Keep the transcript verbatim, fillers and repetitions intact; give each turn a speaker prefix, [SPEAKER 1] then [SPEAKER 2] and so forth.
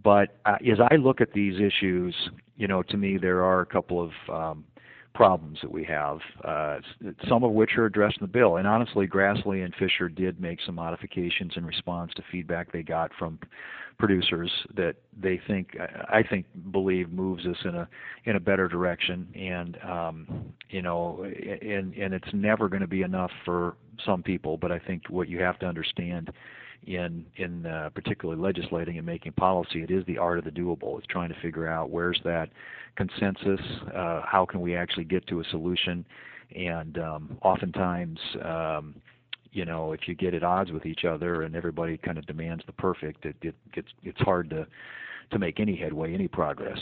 [SPEAKER 1] but uh, as I look at these issues, you know, to me there are a couple of um, problems that we have, uh, some of which are addressed in the bill. And honestly, Grassley and Fisher did make some modifications in response to feedback they got from producers that they think, I think, believe moves us in a in a better direction. And um, you know, and and it's never going to be enough for some people. But I think what you have to understand in in uh, particularly legislating and making policy, it is the art of the doable. It's trying to figure out where's that consensus, uh, how can we actually get to a solution, and um, oftentimes, um, you know, if you get at odds with each other and everybody kind of demands the perfect, it, it gets it's hard to to make any headway, any progress.